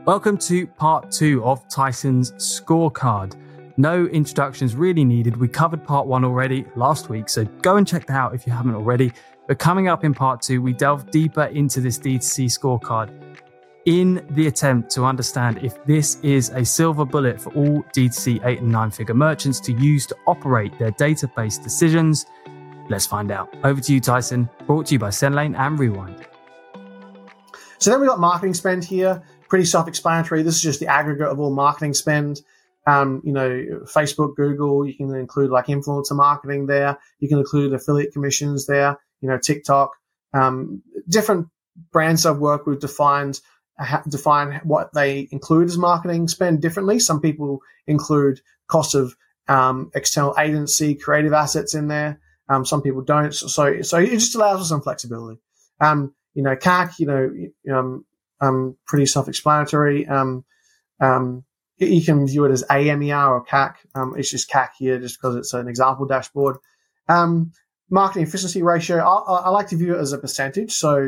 Welcome to part 2 of Tyson's scorecard. No introductions really needed. We covered part 1 already last week, so go and check that out if you haven't already. But coming up in part 2, we delve deeper into this D2C scorecard in the attempt to understand if this is a silver bullet for all D2C 8 and 9 figure merchants to use to operate their database decisions. Let's find out. Over to you, Tyson. Brought to you by SendLane and Rewind. So then we got marketing spend here. Pretty self-explanatory. This is just the aggregate of all marketing spend. Facebook, Google, you can include like influencer marketing there. You can include affiliate commissions there, TikTok. Different brands I've worked with define what they include as marketing spend differently. Some people include cost of external agency, creative assets in there. Some people don't. So it just allows for some flexibility. CAC, pretty self-explanatory. You can view it as AMER or CAC. It's just CAC here just because it's an example dashboard. Marketing efficiency ratio, I like to view it as a percentage. So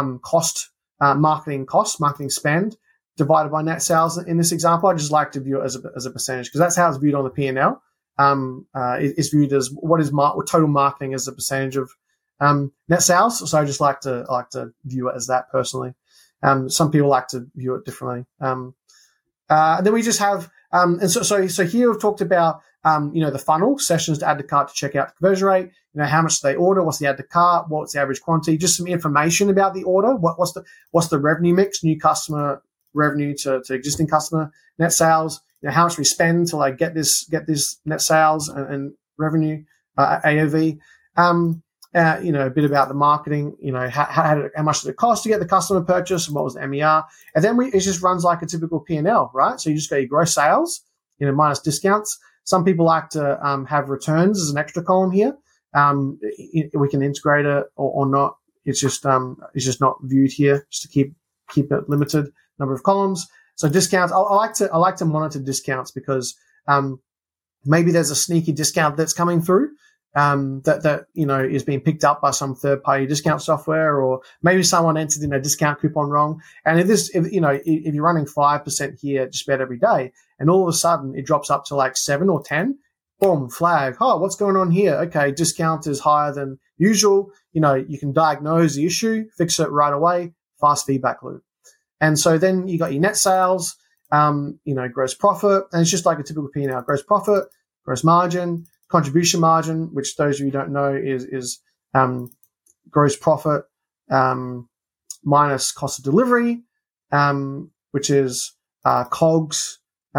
marketing spend divided by net sales in this example. I just like to view it as a percentage because that's how it's viewed on the P&L. It's viewed as what total marketing as a percentage of net sales. So I just like to view it as that personally. Some people like to view it differently. Then we just have, so here we've talked about, the funnel, sessions to add to cart to checkout, conversion rate, how much do they order, what's the add to cart, what's the average quantity, just some information about the order, what's the revenue mix, new customer revenue to existing customer, net sales, how much we spend to like get this net sales and revenue, AOV. A bit about the marketing, how much did it cost to get the customer purchase and what was the MER. And then it just runs like a typical P&L, right? So you just got your gross sales, minus discounts. Some people like to have returns as an extra column here. We can integrate it or not. It's just not viewed here just to keep it limited number of columns. So discounts, I like to monitor discounts because maybe there's a sneaky discount that's coming through. That is being picked up by some third party discount software, or maybe someone entered in a discount coupon wrong. And if you're running 5% here just about every day, and all of a sudden it drops up to like 7 or 10, boom, flag. Oh, what's going on here? Okay, discount is higher than usual. You can diagnose the issue, fix it right away, fast feedback loop. And so then you got your net sales, gross profit, and it's just like a typical P&L: gross profit, gross margin, contribution margin, which those of you who don't know is gross profit minus cost of delivery, which is COGS.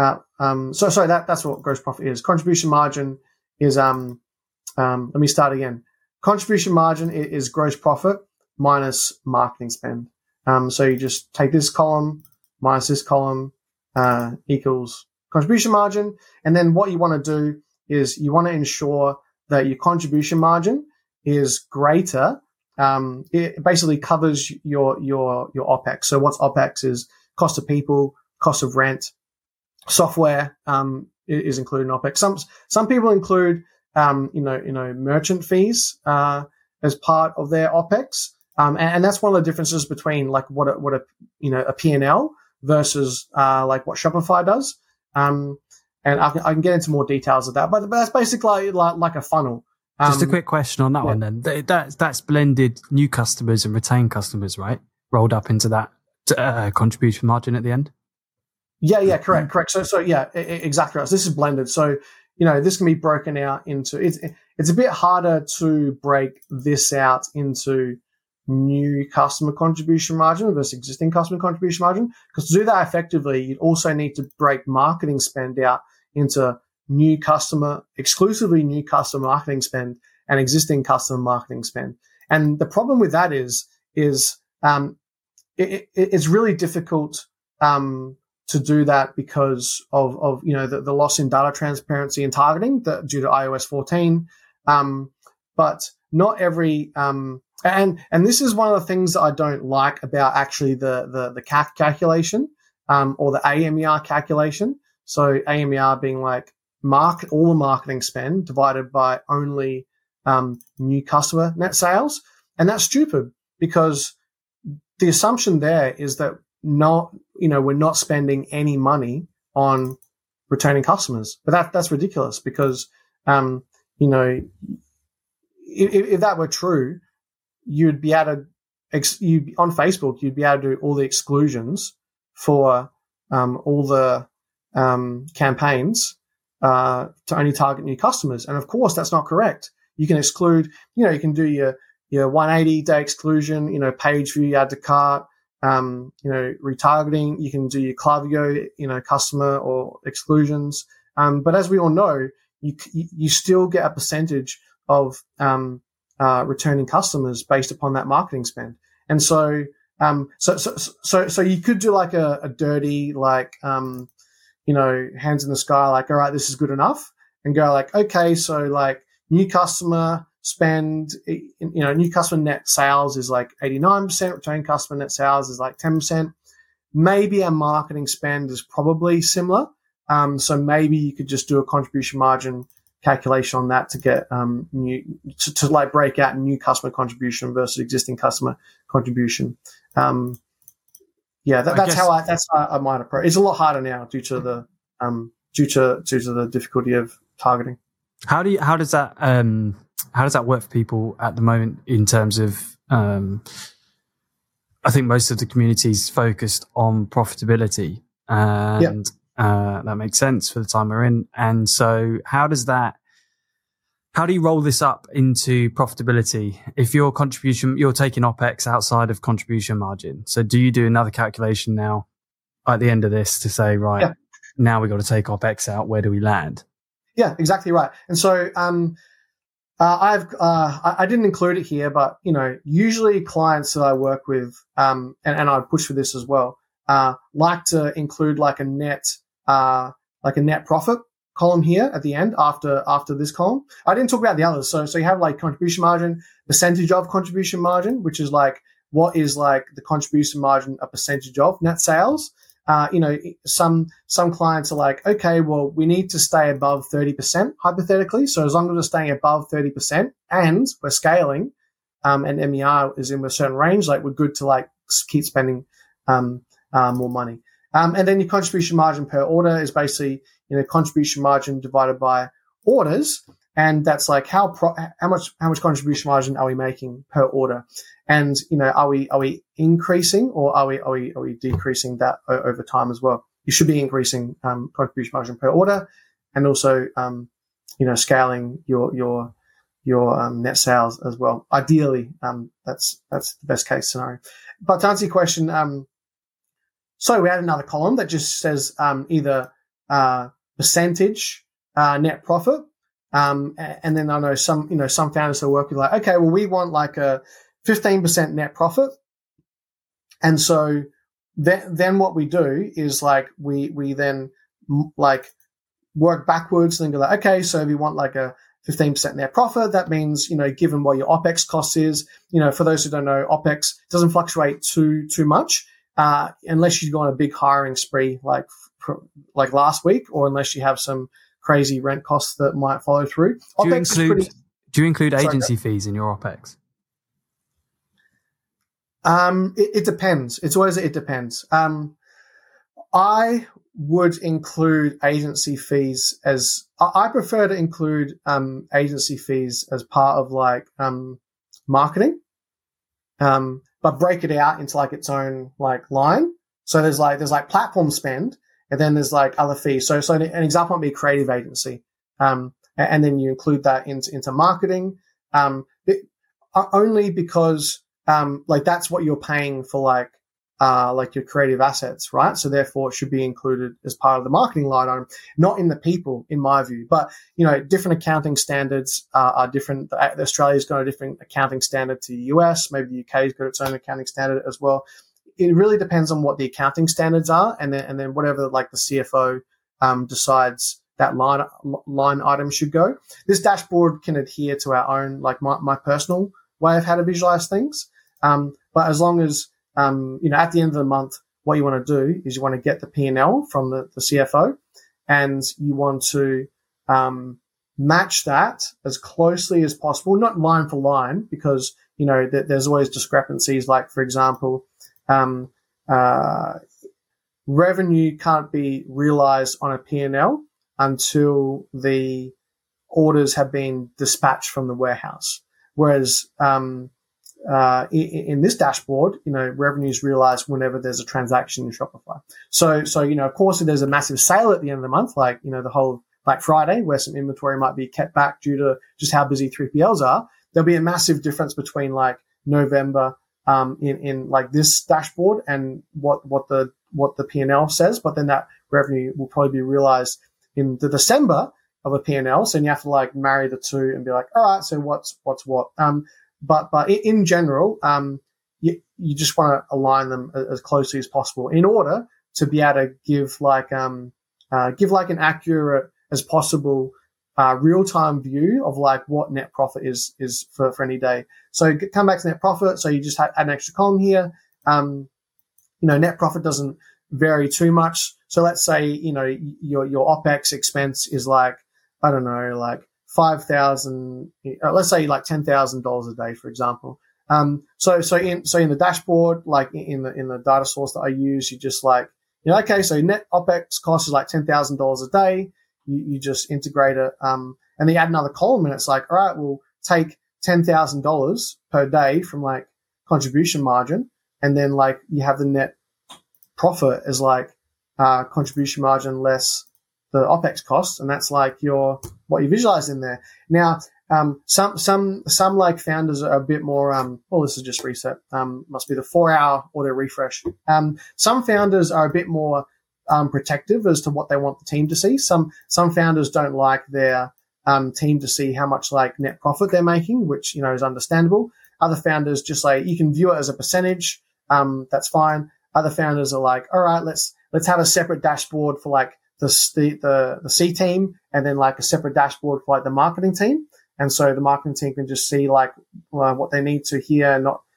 That's what gross profit is. Contribution margin is let me start again. Contribution margin is gross profit minus marketing spend. So you just take this column minus this column equals contribution margin, and then what you want to do is you want to ensure that your contribution margin is greater. It basically covers your OPEX. So what's OPEX is cost of people, cost of rent, software is included in OPEX. Some people include merchant fees as part of their OPEX, and that's one of the differences between like what a P&L versus like what Shopify does. And I can get into more details of that, but that's basically like a funnel. Just a quick question on that one then. That's blended new customers and retained customers, right? Rolled up into that contribution margin at the end? Yeah, correct. So exactly right. So this is blended. So, this can be broken out into, it's a bit harder to break this out into new customer contribution margin versus existing customer contribution margin. Because to do that effectively, you'd also need to break marketing spend out into exclusively new customer marketing spend and existing customer marketing spend. And the problem with that is it's really difficult to do that because of the loss in data transparency and targeting due to iOS 14. But not every and this is one of the things that I don't like about actually the CAC calculation or the AMER calculation. So AMER being like all the marketing spend divided by only new customer net sales. And that's stupid because the assumption there is that we're not spending any money on returning customers. But that's ridiculous because, if that were true, you'd be able to, on Facebook, you'd be able to do all the exclusions for all the campaigns to only target new customers. And of course, that's not correct. You can exclude, you can do your 180-day exclusion, page view, add to cart, retargeting. You can do your Klaviyo, customer or exclusions. But as we all know, you still get a percentage of returning customers based upon that marketing spend. And so you could do like a dirty, like, hands in the sky, like, all right, this is good enough, and go like, okay, so like new customer spend, new customer net sales is like 89%, returning customer net sales is like 10%. Maybe our marketing spend is probably similar. So maybe you could just do a contribution margin calculation on that to get to like break out new customer contribution versus existing customer contribution. That's how I might approach. It's a lot harder now due to the difficulty of targeting. How does that work for people at the moment in terms of? I think most of the community is focused on profitability, and that makes sense for the time we're in. And so, how do you roll this up into profitability? If your contribution, you're taking OPEX outside of contribution margin. So do you do another calculation now at the end of this to say, right, now we've got to take OPEX out. Where do we land? Yeah, exactly right. And so, I didn't include it here, but, usually clients that I work with, and I push for this as well, like to include like a net profit column here at the end after this column. I didn't talk about the others. So you have like contribution margin, percentage of contribution margin, which is like, what is like the contribution margin a percentage of net sales? Some clients are like, okay, well, we need to stay above 30% hypothetically. So as long as we're staying above 30% and we're scaling, and MER is in a certain range, like we're good to like keep spending, more money. And then your contribution margin per order is basically, contribution margin divided by orders. And that's like how much contribution margin are we making per order? And, are we increasing or are we decreasing that over time as well? You should be increasing, contribution margin per order and also, scaling your net sales as well. Ideally, that's the best case scenario. But to answer your question, so we add another column that just says, either, percentage, net profit. And then I know some founders that work with like, okay, well, we want like a 15% net profit. And so then what we do is like, we then like work backwards and then go like, okay, so if you want like a 15% net profit, that means, given what your OPEX cost is, for those who don't know, OPEX doesn't fluctuate too much, unless you go on a big hiring spree, like last week, or unless you have some crazy rent costs that might follow through. Do you include agency fees in your OPEX? It depends. It's always, it depends. I would include agency fees I prefer to include, agency fees as part of like, marketing, but break it out into like its own like line. So there's like platform spend, and then there's like other fees. So an example might be a creative agency. And then you include that into marketing, only because, like that's what you're paying for, like your creative assets, right? So therefore it should be included as part of the marketing line item, not in the people, in my view. But, different accounting standards are different. Australia's got a different accounting standard to the US. Maybe the UK's got its own accounting standard as well. It really depends on what the accounting standards are, and then whatever like the CFO decides that line item should go. This dashboard can adhere to our own, like my personal way of how to visualize things. But as long as at the end of the month, what you want to do is you want to get the P&L from the CFO, and you want to match that as closely as possible, not line for line, because there's always discrepancies. Like for example, revenue can't be realized on a P&L until the orders have been dispatched from the warehouse. Whereas in this dashboard, revenue is realized whenever there's a transaction in Shopify. So of course, if there's a massive sale at the end of the month, like, the whole Black Friday, where some inventory might be kept back due to just how busy 3PLs are, there'll be a massive difference between like November in like this dashboard and what the P&L says, but then that revenue will probably be realized in the December of a P&L. So you have to like marry the two and be like, all right, so what's what? But in general, you just want to align them as closely as possible in order to be able to give an accurate as possible real-time view of like what net profit is for any day. So come back to net profit. So you just add an extra column here. Net profit doesn't vary too much. So let's say, your OPEX expense is like, I don't know, like 5,000, let's say like $10,000 a day, for example. So in the dashboard, like in the data source that I use, you just like, okay, so net OPEX cost is like $10,000 a day. You just integrate it, and then you add another column and it's like, all right, we'll take $10,000 per day from like contribution margin. And then like you have the net profit as like, contribution margin less the OPEX cost. And that's like what you visualize in there. Now, some like founders are a bit more, this is just reset. Must be the 4-hour auto refresh. Some founders are a bit more, protective as to what they want the team to see. Some founders don't like their, team to see how much like net profit they're making, which, is understandable. Other founders just like, you can view it as a percentage. That's fine. Other founders are like, all right, let's have a separate dashboard for like the C team and then like a separate dashboard for like the marketing team. And so the marketing team can just see like what they need to hear,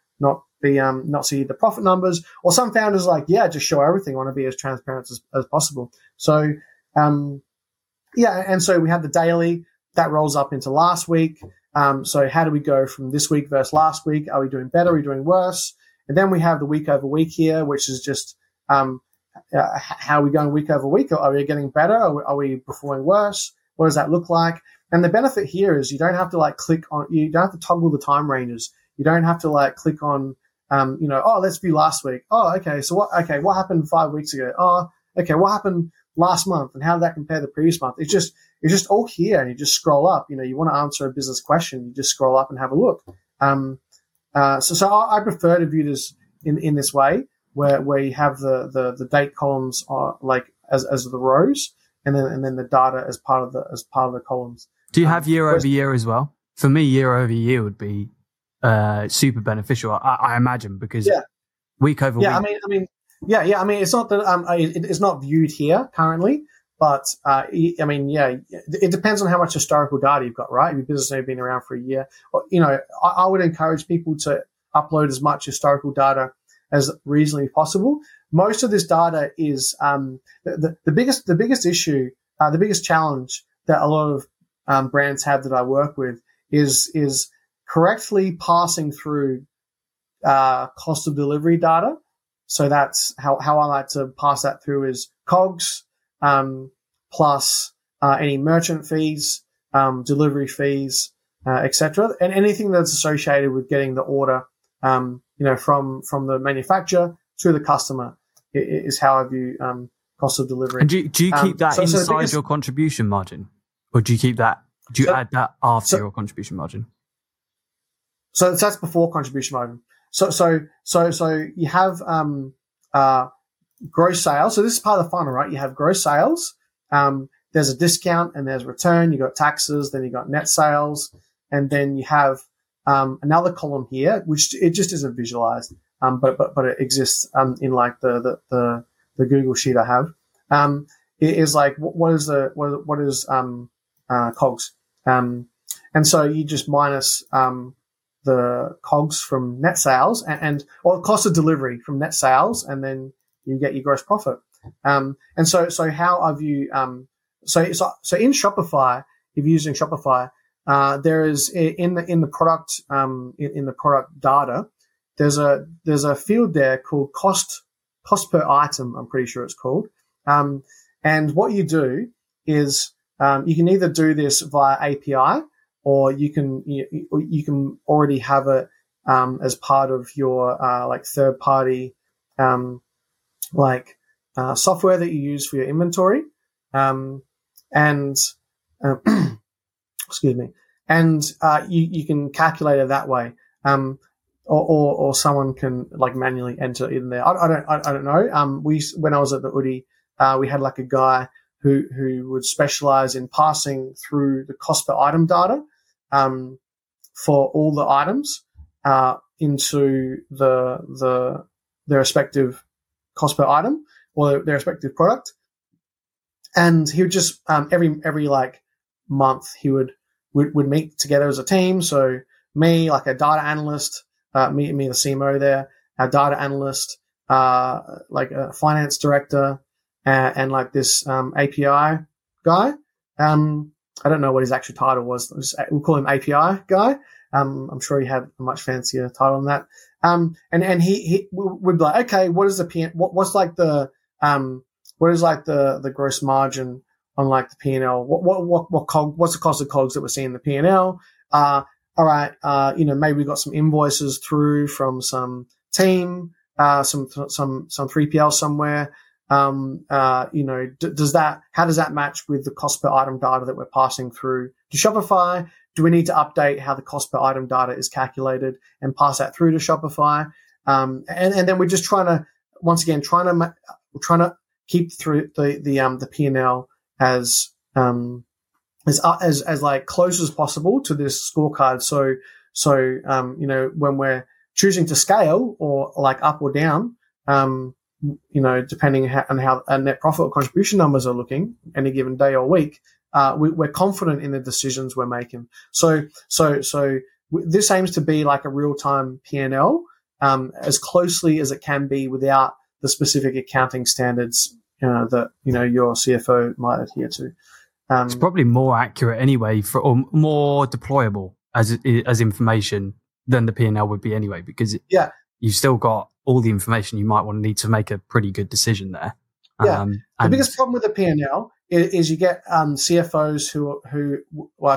not see the profit numbers. Or some founders are like, yeah, just show everything. I want to be as transparent as possible. So, and so we have the daily that rolls up into last week. So how do we go from this week versus last week? Are we doing better? Are we doing worse? And then we have the week over week here, which is just, how are we going week over week? Are we getting better? Are we performing worse? What does that look like? And the benefit here is you don't have to like you don't have to toggle the time ranges. You don't have to like click on, let's view last week. Oh, okay. So what happened 5 weeks ago? Oh, okay. What happened last month and how did that compare to the previous month? It's just all here and you just scroll up. You want to answer a business question, you just scroll up and have a look. So I prefer to view this in this way where you have the date columns are like as the rows and then the data as part of the columns. Do you have year over year as well? For me, year over year would be super beneficial. I imagine because week over week. I mean, it's not that it's not viewed here currently, but it depends on how much historical data you've got, right? If your business has been around for a year, I would encourage people to upload as much historical data as reasonably possible. Most of this data is the biggest issue, the biggest challenge that a lot of brands have that I work with is correctly passing through cost of delivery data. So that's how I like to pass that through is COGS plus any merchant fees, delivery fees, etc., and anything that's associated with getting the order, from the manufacturer to the customer is how I view cost of delivery. And do you keep that inside your contribution margin, or do you keep that? Do you add that after your contribution margin? So that's before contribution margin. So you have gross sales. So this is part of the funnel, right? You have gross sales. There's a discount and there's return. You got taxes. Then you got net sales, and then you have another column here, which it just isn't visualized, but it exists in like the Google sheet I have. It is like what is COGS, and so you just minus the COGS from net sales or cost of delivery from net sales, and then you get your gross profit. And so how I view so in Shopify, if you're using Shopify, there is in the product in the product data, there's a field there called cost cost per item, I'm pretty sure it's called. And what you do is you can either do this via API, or you can already have it as part of your like third party software that you use for your inventory. Excuse me. And you can calculate it that way. Or someone can like manually enter it in there. I don't know. When I was at the Udi, we had like a guy who would specialize in passing through the cost per item data for all the items into their respective cost per item or their respective product. And he would just every like month he would meet together as a team. So me, like a data analyst, me the CMO there, our data analyst, like a finance director, and like this API guy. I don't know what his actual title was. We'll call him API guy. I'm sure he had a much fancier title than that. And he would be like, okay, what is the what's like the what is like the gross margin on like the P&L? What's the cost of COGS that we're seeing in the P&L? All right, maybe we got some invoices through from some team, some 3PL somewhere. How does that match with the cost per item data that we're passing through to Shopify? Do we need to update how the cost per item data is calculated and pass that through to Shopify? And then we're just trying to keep through the P&L as like close as possible to this scorecard. So when we're choosing to scale or like up or down, depending on how our net profit or contribution numbers are looking any given day or week, we're confident in the decisions we're making. So this aims to be like a real-time P&L, as closely as it can be without the specific accounting standards, that, your CFO might adhere to. It's probably more accurate anyway, or more deployable as information than the P&L would be anyway, because you've still got all the information you might want to need to make a pretty good decision there. Yeah. The biggest problem with the P&L is you get CFOs who are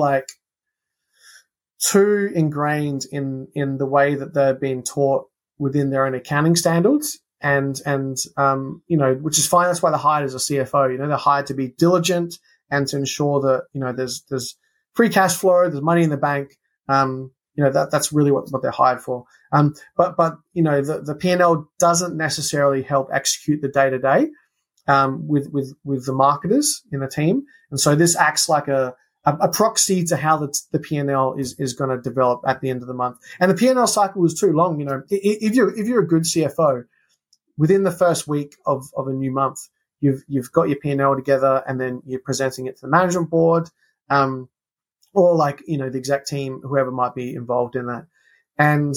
too ingrained in the way that they're being taught within their own accounting standards, and which is fine. That's why they're hired as a CFO. They're hired to be diligent and to ensure that there's free cash flow, there's money in the bank. That's really what they're hired for. But the P&L doesn't necessarily help execute the day-to-day with the marketers in the team. And so this acts like a proxy to how the P&L is going to develop at the end of the month. And the P&L cycle is too long. If you're a good CFO, within the first week of a new month, you've got your P&L together, and then you're presenting it to the management board, or like, the exec team, whoever might be involved in that. And,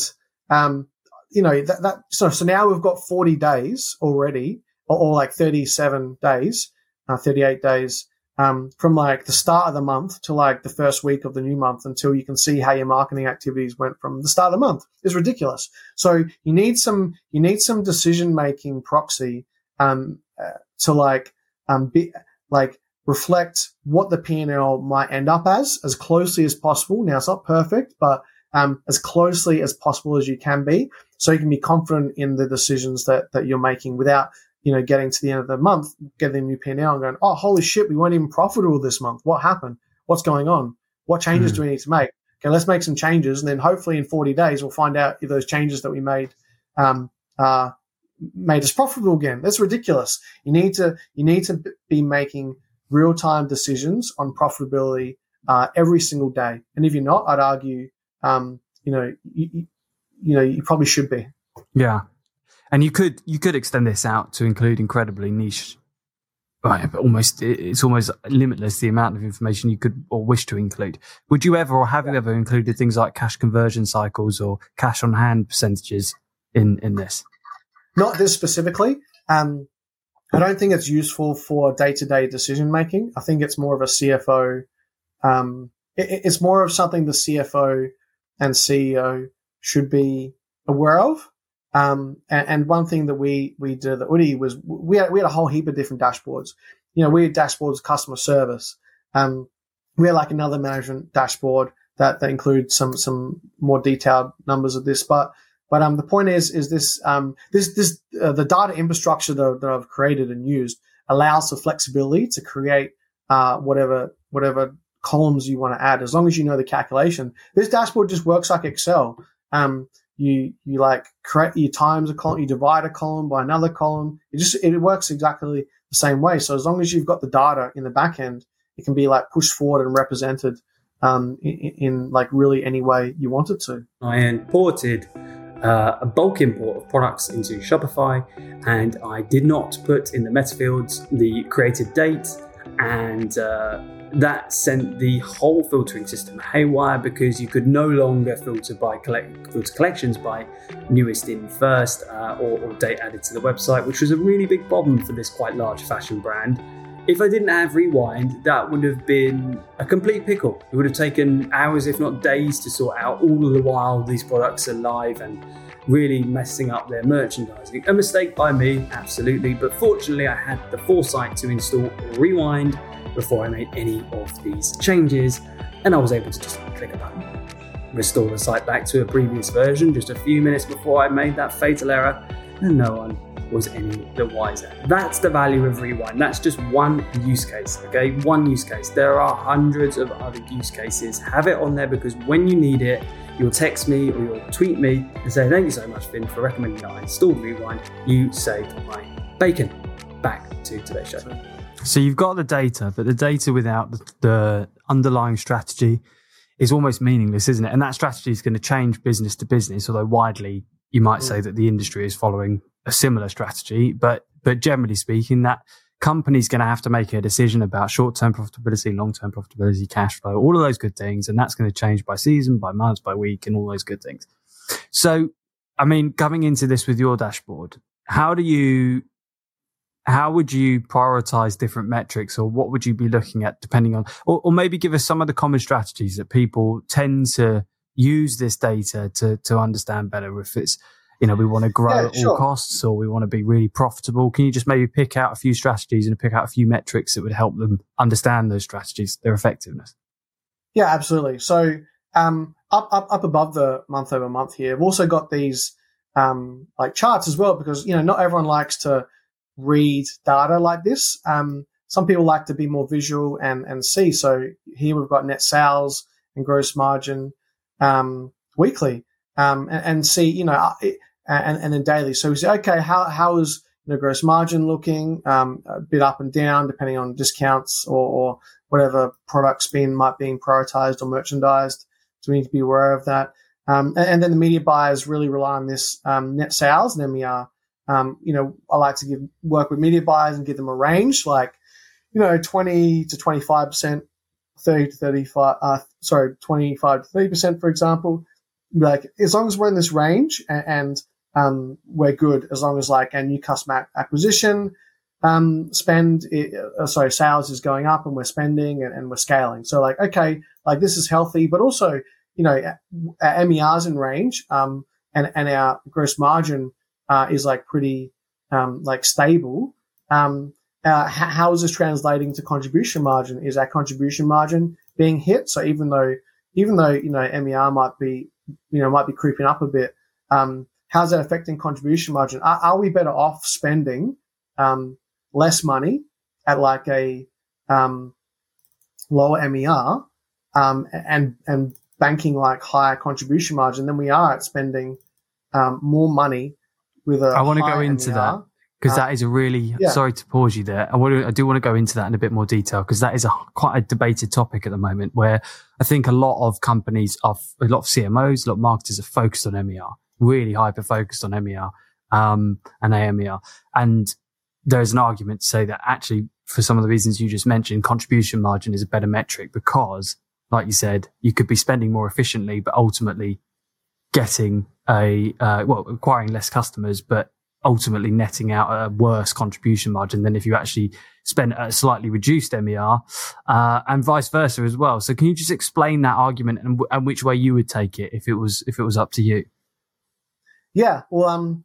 so now we've got 40 days already, or like 37 days, 38 days, from like the start of the month to like the first week of the new month, until you can see how your marketing activities went from the start of the month. It's ridiculous. So you need some decision-making proxy, to reflect what the P&L might end up as closely as possible. Now, it's not perfect, but as closely as possible as you can be, so you can be confident in the decisions that you're making without, getting to the end of the month, getting a new P&L and going, oh, holy shit, we weren't even profitable this month. What happened? What's going on? What changes do we need to make? Okay, let's make some changes, and then hopefully in 40 days we'll find out if those changes that we made made us profitable again. That's ridiculous. You need to be making real-time decisions on profitability every single day. And if you're not, I'd argue, you probably should be. Yeah. And you could extend this out to include incredibly niche, but it's almost limitless the amount of information you could or wish to include. Would you ever, or have you ever included things like cash conversion cycles or cash on hand percentages in this? Not this specifically. I don't think it's useful for day-to-day decision making. I think it's more of a CFO. It's more of something the CFO and CEO should be aware of. And one thing that we did at Oodie was we had a whole heap of different dashboards. We had dashboards, customer service. We had like another management dashboard that includes some more detailed numbers of this. But the point is this the data infrastructure that I've created and used allows for flexibility to create whatever columns you want to add, as long as you know the calculation. This dashboard just works like Excel. You like create your times a column, you divide a column by another column. It works exactly the same way. So as long as you've got the data in the back end, it can be like pushed forward and represented in like really any way you want it to. I imported a bulk import of products into Shopify, and I did not put in the meta fields the created date, and that sent the whole filtering system haywire because you could no longer filter collections by newest in first or date added to the website, which was a really big problem for this quite large fashion brand. If I didn't have Rewind, that would have been a complete pickle. It would have taken hours, if not days, to sort out, all of the while these products are live and really messing up their merchandising. A mistake by me, absolutely, but fortunately I had the foresight to install Rewind before I made any of these changes, and I was able to just click a button, restore the site back to a previous version just a few minutes before I made that fatal error, and no one was any the wiser. That's the value of Rewind. That's just one use case, okay? One use case. There are hundreds of other use cases. Have it on there because when you need it, you'll text me or you'll tweet me and say, thank you so much, Finn, for recommending that I installed Rewind. You saved my bacon. Back to today's show. So you've got the data, but the data without the underlying strategy is almost meaningless, isn't it? And that strategy is going to change business to business, although widely you might say that the industry is following a similar strategy. But generally speaking, that company's going to have to make a decision about short-term profitability, long-term profitability, cash flow, all of those good things. And that's going to change by season, by month, by week, and all those good things. So, I mean, coming into this with your dashboard, how would you prioritize different metrics, or what would you be looking at depending on, or maybe give us some of the common strategies that people tend to use this data to understand better? If it's, we want to grow at all costs, or we want to be really profitable. Can you just maybe pick out a few strategies and pick out a few metrics that would help them understand those strategies, their effectiveness? Yeah, absolutely. So, up above the month over month here, I've also got these, like charts as well, because, not everyone likes to read data like this. Some people like to be more visual and see. So here we've got net sales and gross margin, weekly, and see, and then daily. So we say, okay, how is gross margin looking? A bit up and down depending on discounts or whatever product spend might be prioritized or merchandised. So we need to be aware of that. And then the media buyers really rely on this net sales and MER. I like to work with media buyers and give them a range, like 20 to 25%, 30 to 35, 25 to 30%, for example. Like, as long as we're in this range and we're good, as long as like our new customer acquisition sales is going up and we're spending and we're scaling. So like, okay, like this is healthy, but also, our MER's in range, and our gross margin is like pretty like stable. How is this translating to contribution margin? Is our contribution margin being hit? So even though MER might be creeping up a bit, how's that affecting contribution margin? Are we better off spending less money at like a lower MER and banking like higher contribution margin than we are at spending more money with a I want to go high into MER? that because that is a really, sorry to pause you there. I do want to go into that in a bit more detail because that is quite a debated topic at the moment, where I think a lot of companies a lot of CMOs, a lot of marketers are focused on MER, really hyper focused on MER, and AMER. And there's an argument to say that actually, for some of the reasons you just mentioned, contribution margin is a better metric because, like you said, you could be spending more efficiently, but ultimately getting acquiring less customers, but ultimately netting out a worse contribution margin than if you actually spent a slightly reduced MER, and vice versa as well. So can you just explain that argument and which way you would take it if it was up to you? Yeah, well,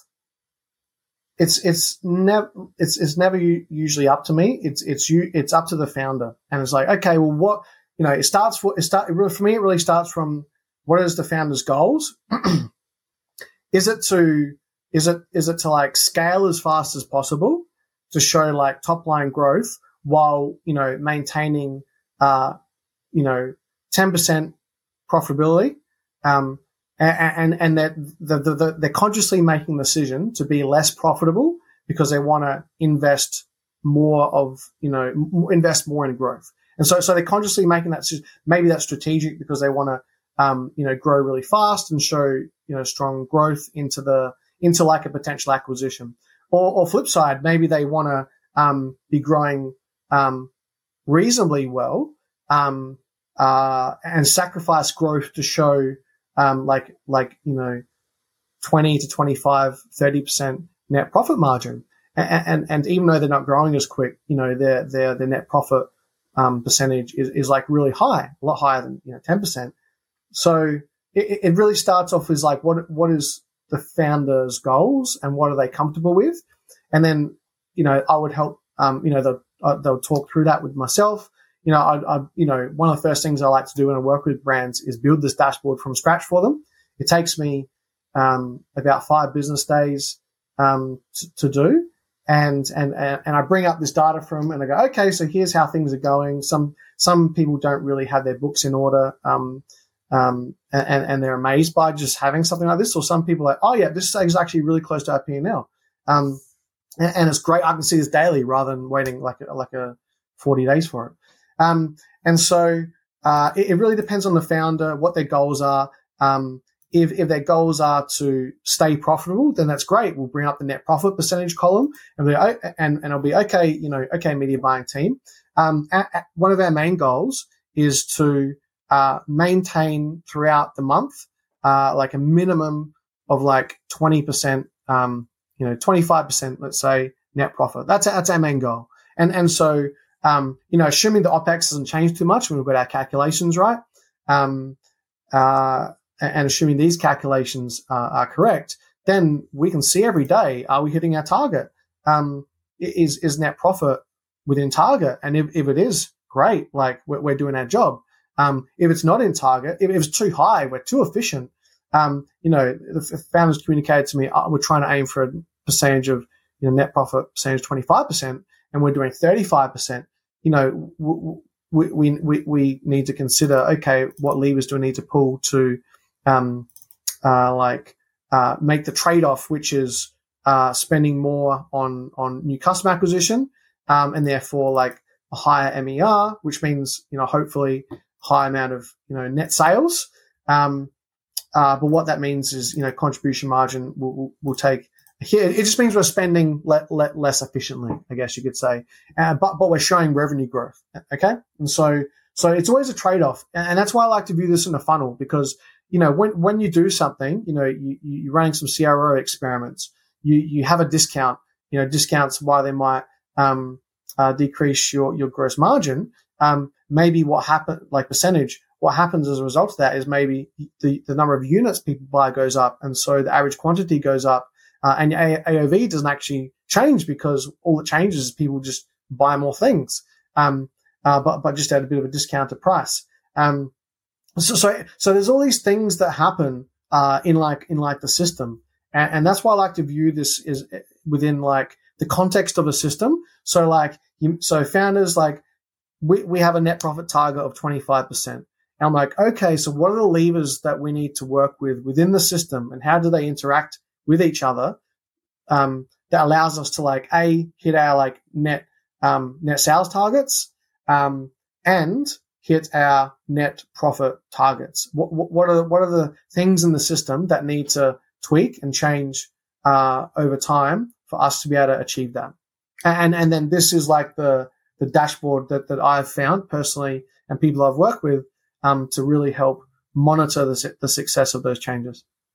it's never usually up to me. It's up to the founder, and it's like, okay, well, what, you know, for me, it really starts from what is the founder's goals. Is it to like scale as fast as possible to show like top line growth while, you know, maintaining 10% profitability, and that they're consciously making the decision to be less profitable because they want to invest more in growth. And so they're consciously making that decision. Maybe that's strategic because they want to, grow really fast and show, strong growth into like a potential acquisition. Or flip side, maybe they want to be growing reasonably well and sacrifice growth to show 20 to 25, 30% net profit margin. And even though they're not growing as quick, their net profit percentage is like really high, a lot higher than 10%. So it really starts off as like what is the founder's goals and what are they comfortable with, and then I would help they'll talk through that with myself. One of the first things I like to do when I work with brands is build this dashboard from scratch for them. It takes me about 5 business days to do. And I bring up this data from, and I go, okay, so here's how things are going. Some people don't really have their books in order, and they're amazed by just having something like this. Or some people are like, oh yeah, this is actually really close to our P&L. And it's great. I can see this daily rather than waiting like a 40 days for it. And so it really depends on the founder, what their goals are. If their goals are to stay profitable, then that's great. We'll bring up the net profit percentage column and it'll be okay, okay, media buying team. One of our main goals is to maintain throughout the month like a minimum of like 20%, 25%, let's say, net profit. That's our main goal. And so assuming the OPEX doesn't change too much when we've got our calculations right, and assuming these calculations are correct, then we can see every day, are we hitting our target? Is net profit within target? And if it is, great, like we're doing our job. If it's not in target, if it's too high, we're too efficient. The founders communicated to me, we're trying to aim for a percentage of net profit percentage 25%, and we're doing 35%. We need to consider, okay, what levers do we need to pull to make the trade-off, which is spending more on new customer acquisition, and therefore like a higher MER, which means hopefully high amount of net sales. But what that means is contribution margin will take a hit. It just means we're spending less efficiently, I guess you could say, but we're showing revenue growth. Okay, and so it's always a trade-off, and that's why I like to view this in a funnel, because when you do something, you're running some CRO experiments, you have a discount, discounts why they might decrease your gross margin. Maybe what happened, like percentage, what happens as a result of that is maybe the number of units people buy goes up, and so the average quantity goes up, and AOV doesn't actually change because all it changes is people just buy more things, but just at a bit of a discounted price. So there's all these things that happen in the system, and that's why I like to view this is within like the context of a system. So founders, like we have a net profit target of 25%, and I'm like, okay, so what are the levers that we need to work with within the system, and how do they interact with each other that allows us to like hit our like net sales targets and hit our net profit targets. What are the things in the system that need to tweak and change over time for us to be able to achieve that? And then this is like the dashboard that I've found personally and people I've worked with to really help monitor the success of those changes.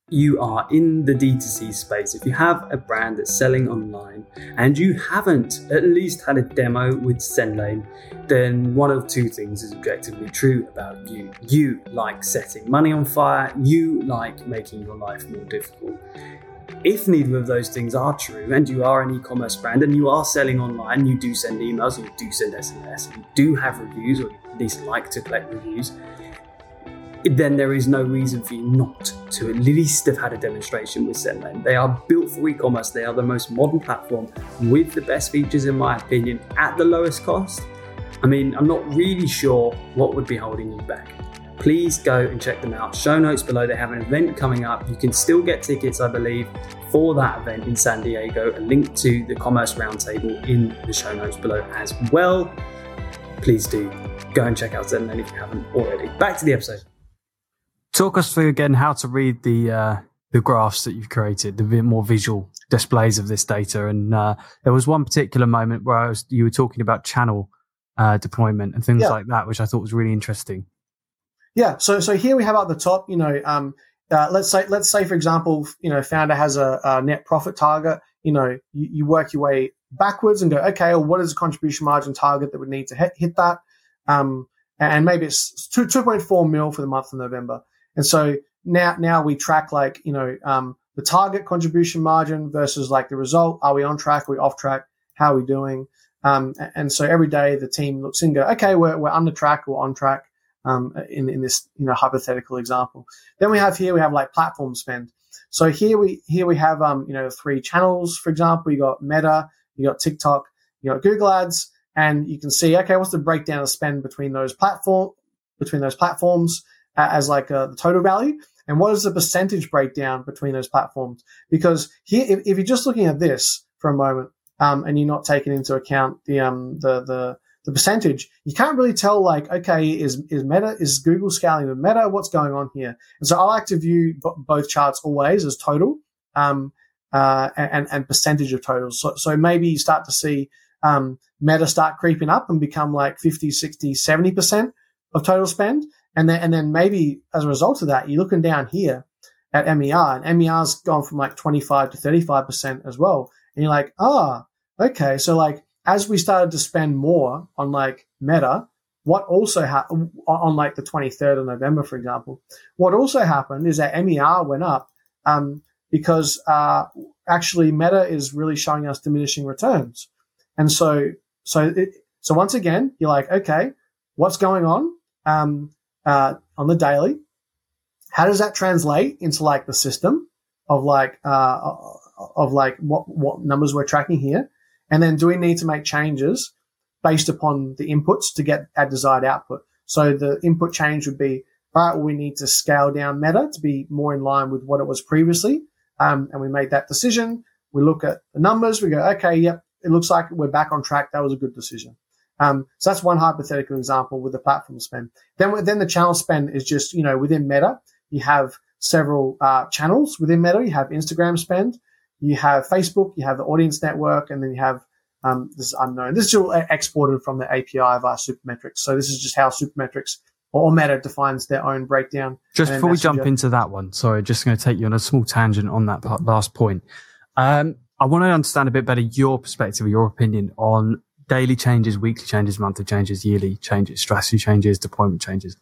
you are in the D2C space, if you have a brand that's selling online and you haven't at least had a demo with SendLane, then one of two things is objectively true about you. You like setting money on fire, you like making your life more difficult. If neither of those things are true, and you are an e-commerce brand and you are selling online, you do send emails, you do send SMS, and you do have reviews, or at least like to collect reviews, then there is no reason for you not to at least have had a demonstration with SendLane. They are built for e-commerce. They are the most modern platform with the best features, in my opinion, at the lowest cost. I mean, I'm not really sure what would be holding you back. Please go and check them out. Show notes below. They have an event coming up. You can still get tickets, I believe, for that event in San Diego. A link to the Commerce Roundtable in the show notes below as well. Please do go and check out SendLane if you haven't already. Back to the episode. Talk us through again how to read the graphs that you've created, the bit more visual displays of this data. And there was one particular moment where you were talking about channel deployment and things like that, which I thought was really interesting. Yeah. So here we have at the top, let's say for example, founder has a net profit target. You work your way backwards and go, okay, well, what is the contribution margin target that would need to hit that? And maybe it's 2.4 mil for the month of November. And so now we track the target contribution margin versus like the result. Are we on track? Are we off track? How are we doing? And so every day the team looks in and go, okay, we're under track or on track. In this hypothetical example. Then we have like platform spend. So here we have 3 channels, for example. You got Meta, you got TikTok, you got Google Ads, and you can see, okay, what's the breakdown of spend between those platforms as like the total value, and what is the percentage breakdown between those platforms? Because here, if you're just looking at this for a moment, and you're not taking into account the percentage, you can't really tell, like, okay, is Google scaling with Meta? What's going on here? And so I like to view both charts always as total, and percentage of totals. So maybe you start to see, Meta start creeping up and become like 50, 60, 70% of total spend. And then maybe as a result of that, you're looking down here at MER, and MER's gone from like 25 to 35% as well. And you're like, okay. So like, as we started to spend more on like Meta, what also happened on like the 23rd of November, for example, what also happened is that MER went up, because, actually Meta is really showing us diminishing returns. And so once again, you're like, okay, what's going on the daily? How does that translate into like the system of like what numbers we're tracking here? And then do we need to make changes based upon the inputs to get our desired output? So the input change would be, all right, well, we need to scale down Meta to be more in line with what it was previously. And we made that decision. We look at the numbers. We go, okay, yep, it looks like we're back on track. That was a good decision. So that's one hypothetical example with the platform spend. Then the channel spend is just, within Meta, you have several channels within Meta. You have Instagram spend, you have Facebook, you have the audience network, and then you have this is unknown. This is all exported from the API via Supermetrics. So this is just how Supermetrics or Meta defines their own breakdown. Just before we jump into that one, sorry, just going to take you on a small tangent on that last point. I want to understand a bit better your perspective, your opinion on daily changes, weekly changes, monthly changes, yearly changes, strategy changes, deployment changes.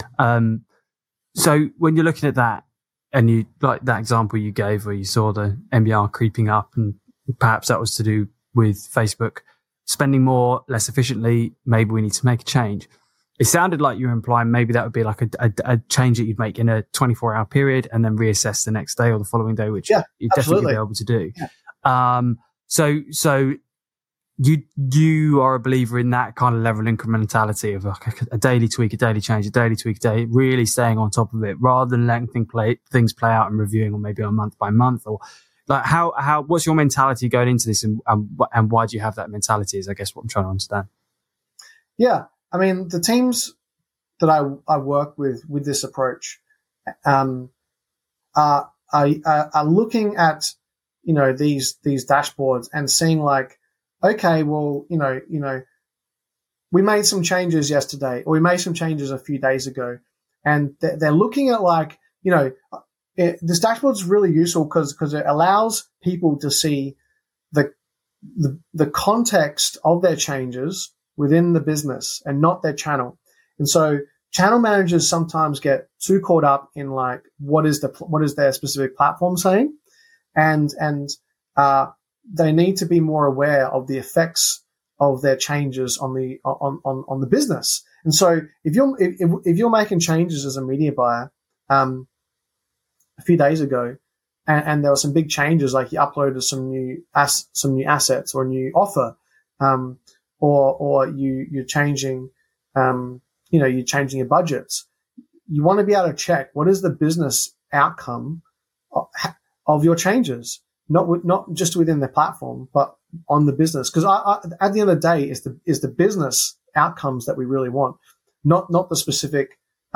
So when you're looking at that, and you like that example you gave where you saw the MER creeping up, and perhaps that was to do with Facebook spending more, less efficiently, maybe we need to make a change. It sounded like you were implying maybe that would be like a change that you'd make in a 24-hour period and then reassess the next day or the following day, which you'd definitely be able to do. Yeah. So you are a believer in that kind of level of incrementality of like a daily tweak, a daily change, a daily tweak, a day, really staying on top of it rather than letting things play out and reviewing, or maybe on month by month, or like what's your mentality going into this, and why do you have that mentality is I guess what I'm trying to understand. Yeah. I mean, the teams that I work with this approach, are looking at, these dashboards and seeing like, okay, well, we made some changes yesterday, or we made some changes a few days ago, and they're looking at like, this dashboard is really useful because it allows people to see the context of their changes within the business and not their channel. And so channel managers sometimes get too caught up in like what is their specific platform saying, and they need to be more aware of the effects of their changes on the business. And so if you're making changes as a media buyer, a few days ago, and there were some big changes, like you uploaded some new assets or a new offer, or you're changing, you're changing your budgets. You want to be able to check what is the business outcome of your changes, not just within the platform, but on the business. Because at the end of the day, is the business outcomes that we really want, not the specific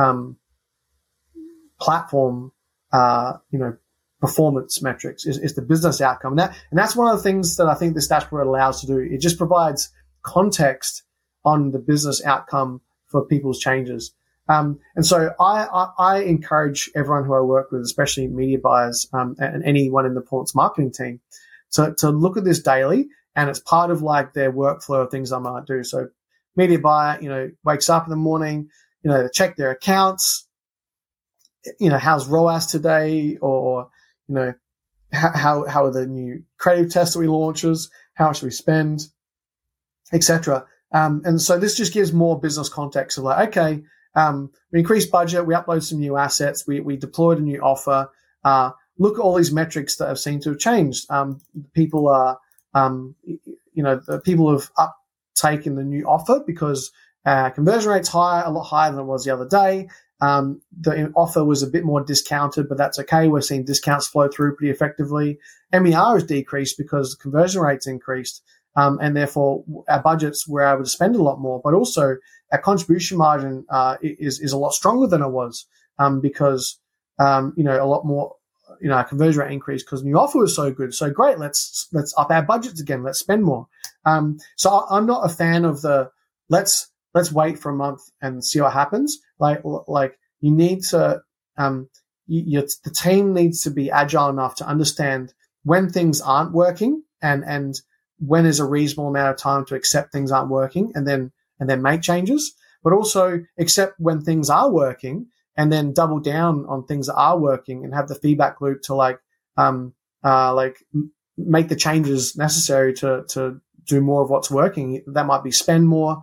platform, performance metrics. Is the business outcome, and that's one of the things that I think this dashboard allows to do. It just provides context on the business outcome for people's changes. And so I encourage everyone who I work with, especially media buyers, and anyone in the performance marketing team, to look at this daily, and it's part of like their workflow of things I might do. So media buyer, wakes up in the morning, they check their accounts, how's ROAS today, or, how are the new creative tests that we launches, how much we spend, etc. And so this just gives more business context of like, okay, we increased budget, we upload some new assets, we deployed a new offer. Look at all these metrics that have seemed to have changed. People are, the people have uptaken the new offer because conversion rate's higher, a lot higher than it was the other day. The offer was a bit more discounted, but that's okay. We're seeing discounts flow through pretty effectively. MER has decreased because conversion rates increased. And therefore our budgets were able to spend a lot more, but also our contribution margin, is a lot stronger than it was, because, a lot more, our conversion rate increased because the new offer was so good. So great. Let's up our budgets again. Let's spend more. So I'm not a fan of let's wait for a month and see what happens. Like you need to, the team needs to be agile enough to understand when things aren't working and when is a reasonable amount of time to accept things aren't working and then make changes, but also accept when things are working and then double down on things that are working and have the feedback loop to make the changes necessary to do more of what's working. That might be spend more,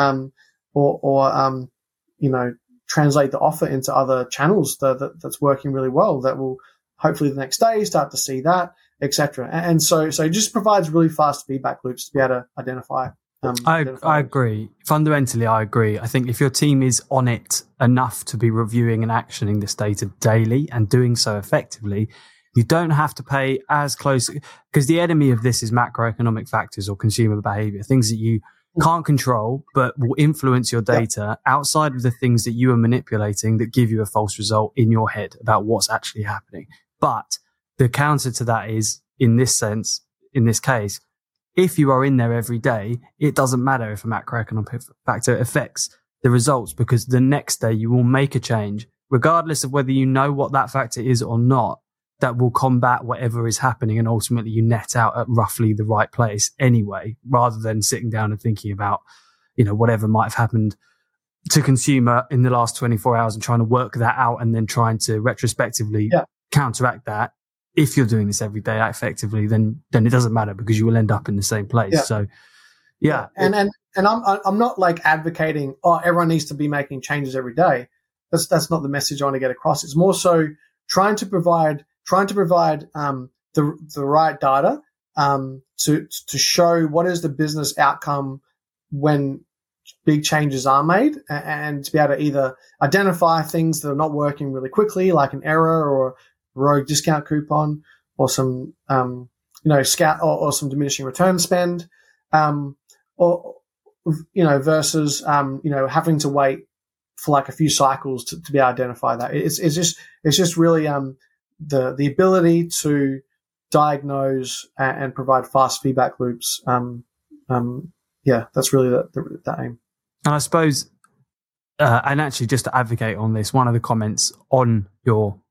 or translate the offer into other channels that's working really well. That will hopefully the next day start to see that, etc. And so it just provides really fast feedback loops to be able to identify. I agree. Fundamentally, I agree. I think if your team is on it enough to be reviewing and actioning this data daily and doing so effectively, you don't have to pay as close, because the enemy of this is macroeconomic factors or consumer behavior, things that you can't control, but will influence your data outside of the things that you are manipulating that give you a false result in your head about what's actually happening. But the counter to that is, in this case, if you are in there every day, it doesn't matter if a macroeconomic factor affects the results, because the next day you will make a change, regardless of whether you know what that factor is or not, that will combat whatever is happening, and ultimately you net out at roughly the right place anyway, rather than sitting down and thinking about, whatever might have happened to consumer in the last 24 hours and trying to work that out and then trying to retrospectively counteract that. If you're doing this every day effectively, then it doesn't matter, because you will end up in the same place. Yeah. So, yeah. And I'm not like advocating, everyone needs to be making changes every day. That's not the message I want to get across. It's more so trying to provide the right data to show what is the business outcome when big changes are made, and to be able to either identify things that are not working really quickly, like an error or rogue discount coupon, or some scout or some diminishing return spend, or versus having to wait for like a few cycles to be able to identify that. It's just really the ability to diagnose and provide fast feedback loops. That's really the aim. And I suppose, and actually just to advocate on this, one of the comments on your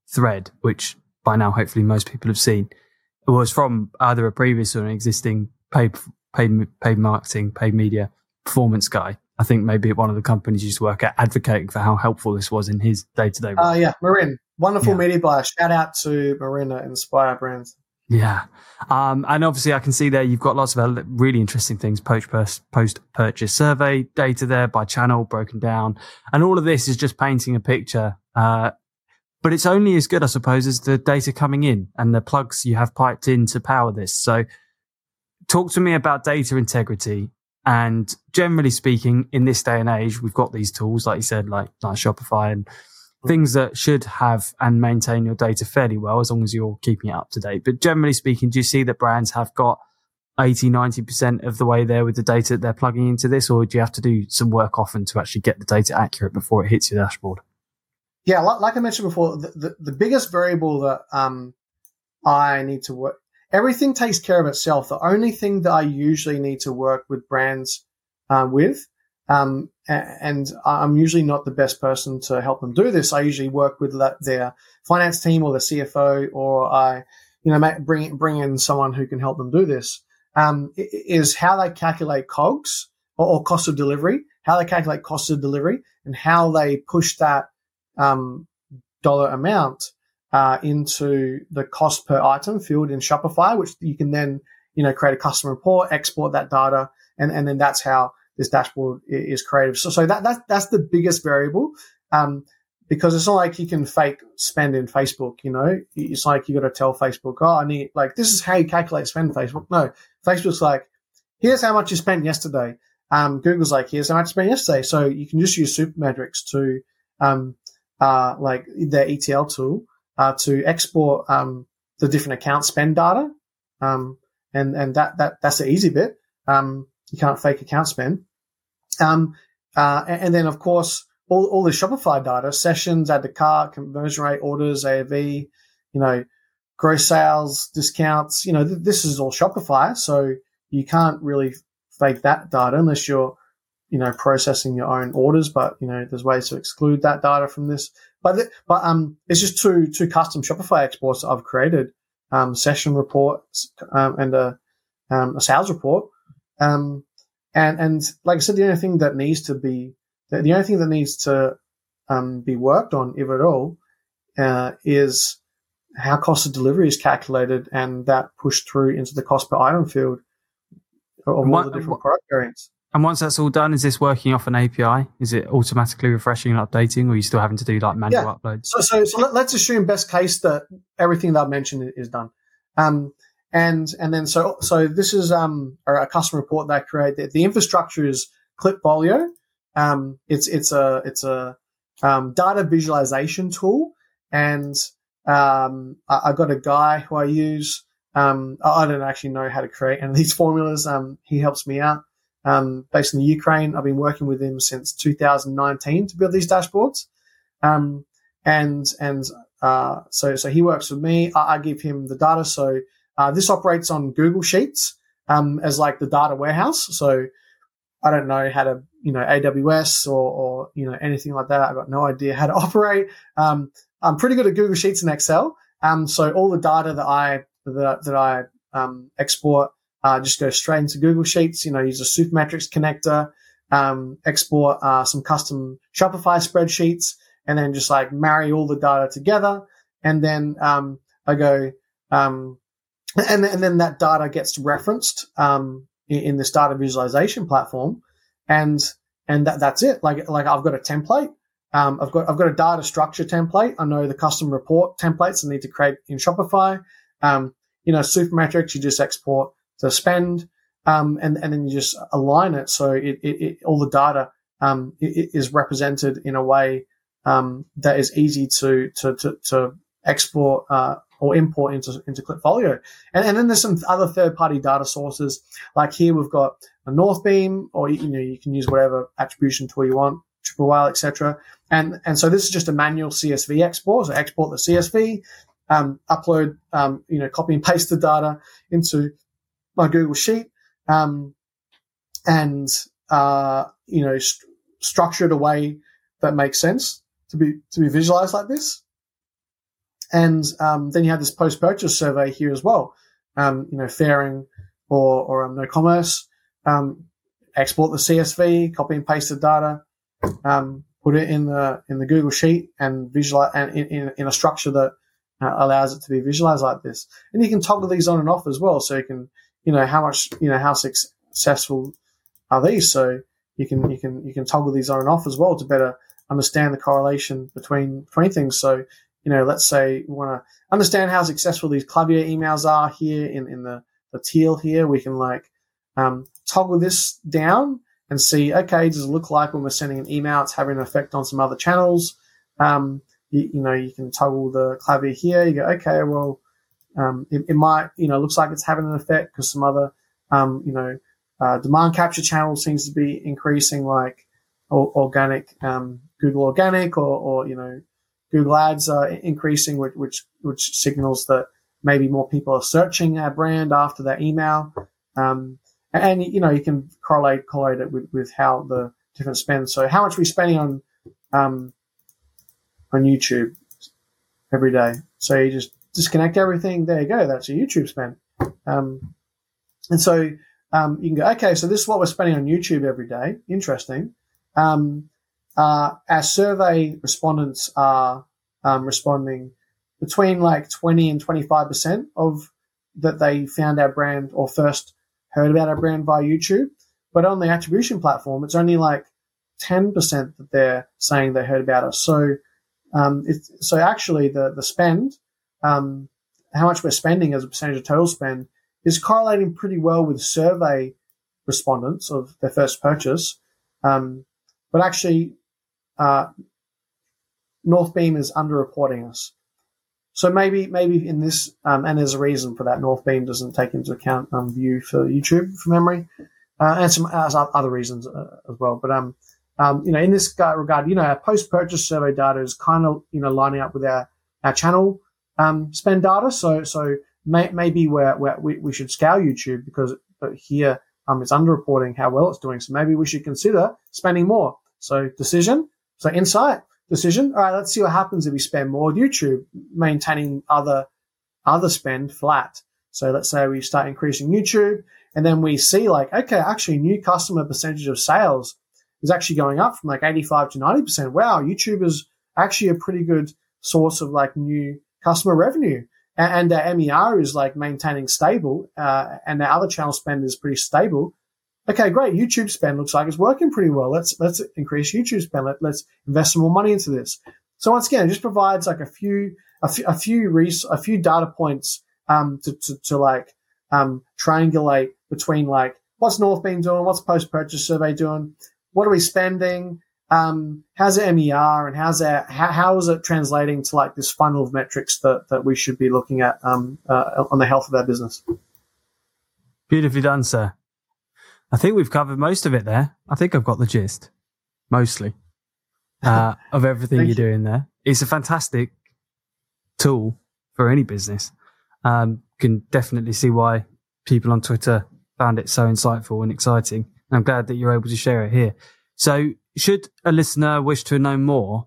thread, which by now hopefully most people have seen, it was from either a previous or an existing paid marketing, paid media performance guy. I think maybe at one of the companies you used to work at, advocating for how helpful this was in his day-to-day role. Yeah, Marin. Wonderful media buyer. Shout out to Marin at Inspire Brands. Yeah. And obviously I can see there you've got lots of really interesting things, post-purchase survey data there by channel broken down. And all of this is just painting a picture. But it's only as good, I suppose, as the data coming in and the plugs you have piped in to power this. So talk to me about data integrity. And generally speaking, in this day and age, we've got these tools, like you said, like Shopify and things that should have and maintain your data fairly well, as long as you're keeping it up to date. But generally speaking, do you see that brands have got 80, 90% of the way there with the data that they're plugging into this, or do you have to do some work often to actually get the data accurate before it hits your dashboard? Yeah, like I mentioned before, the biggest variable that I need to work, everything takes care of itself. The only thing that I usually need to work with brands with, and I'm usually not the best person to help them do this. I usually work with their finance team or the CFO, or I, bring in someone who can help them do this. Is how they calculate COGS or cost of delivery, how they calculate cost of delivery, and how they push that dollar amount into the cost per item field in Shopify, which you can then, create a custom report, export that data, and then that's how this dashboard is created. So that's the biggest variable, because it's not like you can fake spend in Facebook, It's like you got to tell Facebook, I need, this is how you calculate spend, Facebook. No, Facebook's like, here's how much you spent yesterday. Google's like, here's how much you spent yesterday. So you can just use Supermetrics to, their ETL tool, to export the different account spend data, and that's the easy bit. You can't fake account spend, and then of course all the Shopify data, sessions, add to cart, conversion rate, orders, AOV, gross sales, discounts. This is all Shopify, so you can't really fake that data unless you're processing your own orders, but there's ways to exclude that data from this. But it's just two custom Shopify exports that I've created, session reports and a sales report. And like I said, the only thing that needs to be worked on, if at all, is how cost of delivery is calculated and that pushed through into the cost per item field of all the different product variants. And once that's all done, is this working off an API? Is it automatically refreshing and updating, or are you still having to do manual uploads? So let's assume best case that everything that I've mentioned is done. And then so this is a custom report that I create. The infrastructure is Klipfolio. It's a data visualization tool, and I got a guy who I use. I don't actually know how to create any of these formulas. He helps me out. Based in the Ukraine. I've been working with him since 2019 to build these dashboards. So he works with me. I give him the data. So, this operates on Google Sheets, as like the data warehouse. So I don't know how to, AWS or anything like that. I've got no idea how to operate. I'm pretty good at Google Sheets and Excel. So all the data that I export, just go straight into Google Sheets, use a Supermetrics connector, export some custom Shopify spreadsheets, and then just marry all the data together. And then I go, and then that data gets referenced in this data visualization platform, and that's it. Like I've got a template. I've got a data structure template. I know the custom report templates I need to create in Shopify. Supermetrics, you just export to spend, and then you just align it so it all the data it is represented in a way that is easy to export or import into Klipfolio. And then there's some other third-party data sources. Like here we've got a Northbeam, or you can use whatever attribution tool you want, Triple Whale, etc. And so this is just a manual CSV export. So export the CSV, upload, copy and paste the data into my Google Sheet, structure it a way that makes sense to be visualized like this. And then you have this post-purchase survey here as well. Fairing or no commerce, export the CSV, copy and paste the data, put it in the Google Sheet and visualize and in a structure that allows it to be visualized like this. And you can toggle these on and off as well. So you can, how successful are these? So you can toggle these on and off as well to better understand the correlation between things. So, let's say you want to understand how successful these Klaviyo emails are here in the teal here. We can toggle this down and see, okay, does it look like when we're sending an email, it's having an effect on some other channels? You can toggle the Klaviyo here. You go, okay, well, it might, looks like it's having an effect because some other, demand capture channel seems to be increasing, like organic, Google Organic or Google Ads are increasing, which signals that maybe more people are searching our brand after that email. And you can correlate it with how the different spend. So how much we're spending on YouTube every day. So you just disconnect everything. There you go. That's your YouTube spend. And so you can go, okay, so this is what we're spending on YouTube every day. Interesting. Our survey respondents are responding between 20 and 25% of that they found our brand or first heard about our brand via YouTube. But on the attribution platform, it's only 10% that they're saying they heard about us. So so actually the spend, how much we're spending as a percentage of total spend is correlating pretty well with survey respondents of their first purchase. But actually, Northbeam is underreporting us. So maybe in this, and there's a reason for that. Northbeam doesn't take into account view for YouTube from memory, and some other reasons as well. But in this regard, our post-purchase survey data is kind of lining up with our channel spend data. So maybe we should scale YouTube because here it's underreporting how well it's doing. So maybe we should consider spending more. So insight. Decision. All right, let's see what happens if we spend more with YouTube, maintaining other spend flat. So let's say we start increasing YouTube, and then we see okay, actually new customer percentage of sales is actually going up from 85 to 90%. Wow, YouTube is actually a pretty good source of new customer revenue, and our MER is maintaining stable, and our other channel spend is pretty stable. Okay, great. YouTube spend looks like it's working pretty well. Let's increase YouTube spend. Let's invest some more money into this. So once again, it just provides a few data points to triangulate between what's Northbeam doing, what's post-purchase survey doing, what are we spending, how's the MER, and how is it translating to this funnel of metrics that we should be looking at on the health of our business. Beautifully done, sir. I think we've covered most of it there. I think I've got the gist, mostly, of everything you're doing there. It's a fantastic tool for any business. Can definitely see why people on Twitter found it so insightful and exciting. I'm glad that you're able to share it here. So should a listener wish to know more,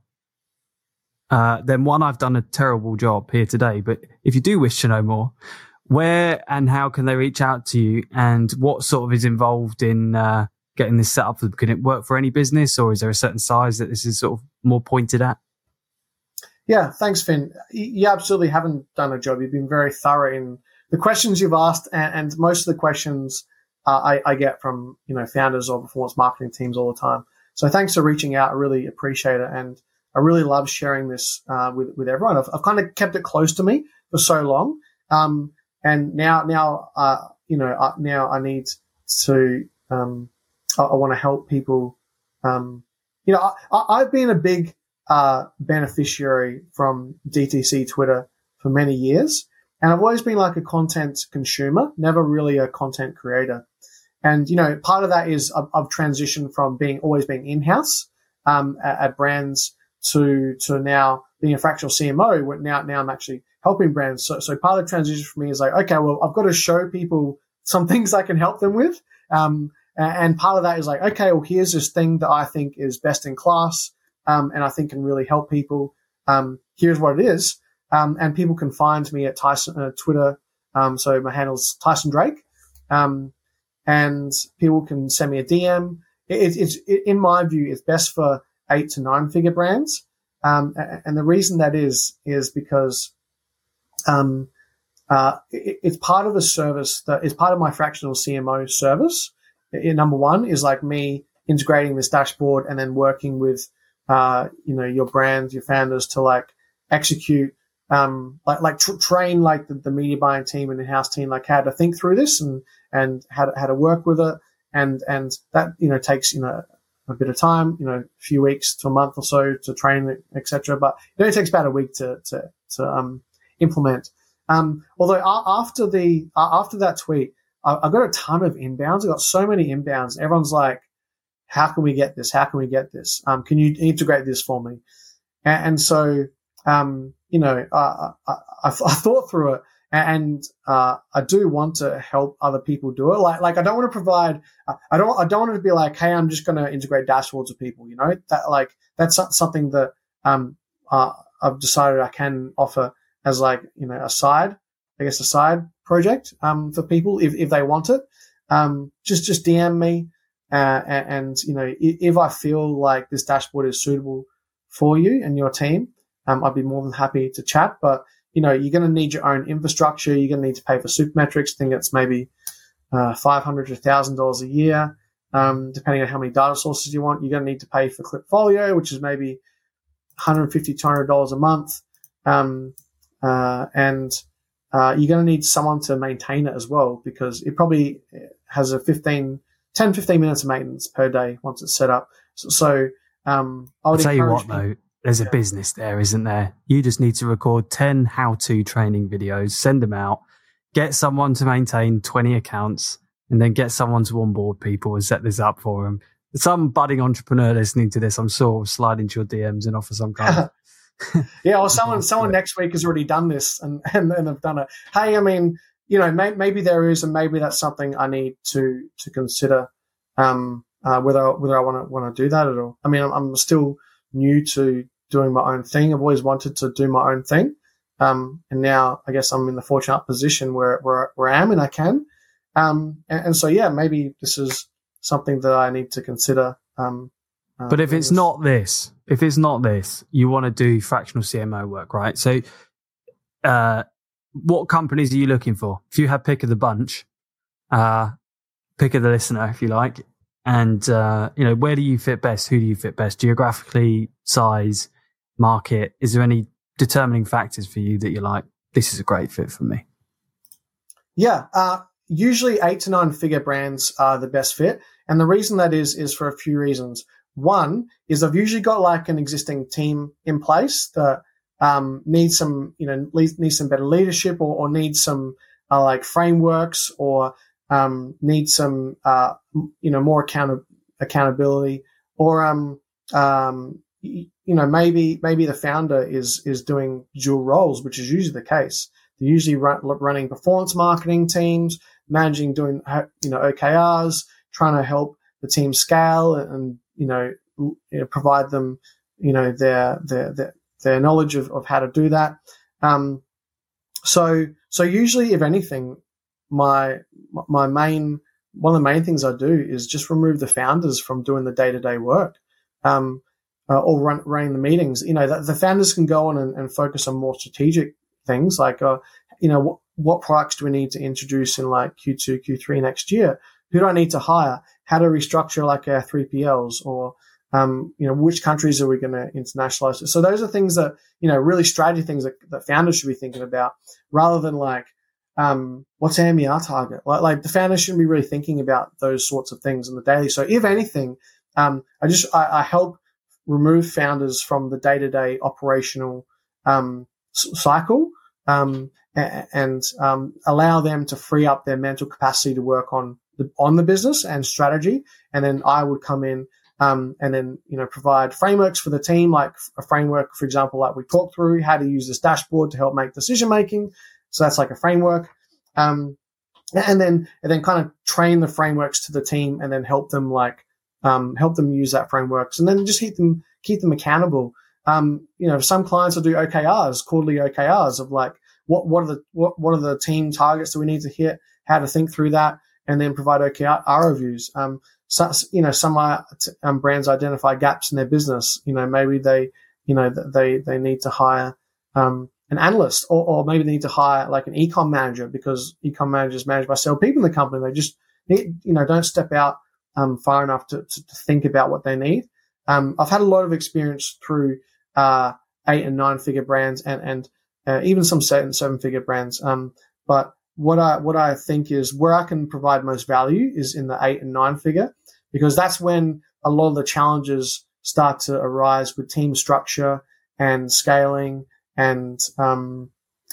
then one, I've done a terrible job here today, but if you do wish to know more, where and how can they reach out to you, and what sort of is involved in getting this set up? Can it work for any business, or is there a certain size that this is sort of more pointed at? Yeah, thanks, Finn. You absolutely haven't done a job. You've been very thorough in the questions you've asked, and most of the questions I get from founders or performance marketing teams all the time. So thanks for reaching out. I really appreciate it, and I really love sharing this with everyone. I've kind of kept it close to me for so long. And now I need to, I want to help people. I've been a big, beneficiary from DTC Twitter for many years, and I've always been a content consumer, never really a content creator. And, part of that is I've transitioned from always being in-house, at brands to now being a fractional CMO. Now I'm actually helping brands. So part of the transition for me is okay, well, I've got to show people some things I can help them with. And part of that is okay, well, here's this thing that I think is best in class, and I think can really help people. Here's what it is. And people can find me at Tyson Twitter. So my handle's Tyson Drake. And people can send me a DM. It's in my view, it's best for 8 to 9 figure brands. And the reason that is because, it's part of the service that is part of my fractional CMO service. Number one is like me integrating this dashboard and then working with, your brands, your founders to like execute, train like the media buying team and in-house team, like how to think through this and how to work with it. And that, takes, a bit of time, a few weeks to a month or so to train it, etc. But it only takes about a week to implement. Although after that tweet, I got a ton of inbounds. I got so many inbounds. Everyone's like, how can we get this? How can we get this? Can you integrate this for me? And so, I thought through it and, I do want to help other people do it. Like I don't want to provide, I don't want to be like, hey, I'm just going to integrate dashboards with people, that's something that, I've decided I can offer as like, a side project, for people if they want it. Just DM me. And if I feel like this dashboard is suitable for you and your team, I'd be more than happy to chat. But, you're going to need your own infrastructure. You're going to need to pay for Supermetrics. I think it's maybe $500 to $1,000 a year, depending on how many data sources you want. You're going to need to pay for Klipfolio, which is maybe $150, $200 a month. And you're going to need someone to maintain it as well, because it probably has a 10, 15 minutes of maintenance per day once it's set up. So I would I'll tell you what, people, though, there's a business there, isn't there? You just need to record 10 how-to training videos, send them out, get someone to maintain 20 accounts, and then get someone to onboard people and set this up for them. Some budding entrepreneur listening to this, I'm sure, will slide into your DMs and offer some kind of... Yeah, or someone next week has already done this and have done it. Hey, I mean, maybe there is, and maybe that's something I need to consider, whether I want to do that at all. I mean, I'm still new to doing my own thing. I've always wanted to do my own thing. And now I guess I'm in the fortunate position where I am and I can. And so, yeah, maybe this is something that I need to consider. But if it's not this, you want to do fractional CMO work, right? So, what companies are you looking for? If you had pick of the bunch, pick of the listener, if you like, and, where do you fit best? Who do you fit best? Geographically, size, market? Is there any determining factors for you that you're like, this is a great fit for me? Yeah. Usually 8 to 9 figure brands are the best fit. And the reason that is for a few reasons. One is I've usually got like an existing team in place that needs some better leadership or needs some like frameworks or needs some more accountability or maybe the founder is doing dual roles, which is usually the case. They're usually running performance marketing teams, doing OKRs, trying to help the team scale and provide them their knowledge of how to do that. So usually, if anything, one of the main things I do is just remove the founders from doing the day-to-day work, or running the meetings. The founders can go on and focus on more strategic things like, what products do we need to introduce in like Q2, Q3 next year? Who do I need to hire? How to restructure like our 3PLs or, which countries are we going to internationalize? So those are things that, really strategy things that founders should be thinking about rather than like, what's our MER target? Like the founders shouldn't be really thinking about those sorts of things in the daily. So if anything, I help remove founders from the day-to-day operational, cycle, and allow them to free up their mental capacity to work on the business and strategy. And then I would come in, and then, provide frameworks for the team, like a framework, for example, like we talked through how to use this dashboard to help make decision making. So that's like a framework. And then kind of train the frameworks to the team and then help them use that frameworks and then just keep them accountable. some clients will do OKRs, quarterly OKRs of like, what are the team targets that we need to hit, how to think through that, and then provide OKR reviews. Some brands identify gaps in their business. Maybe they need to hire an analyst, or maybe they need to hire like an e-com manager, because e-com managers managed by several people in the company. They just need, don't step out far enough to think about what they need. I've had a lot of experience through 8 and 9 figure brands and even some 7 figure brands. But what I think is where I can provide most value is in the 8 and 9 figure, because that's when a lot of the challenges start to arise with team structure and scaling, and start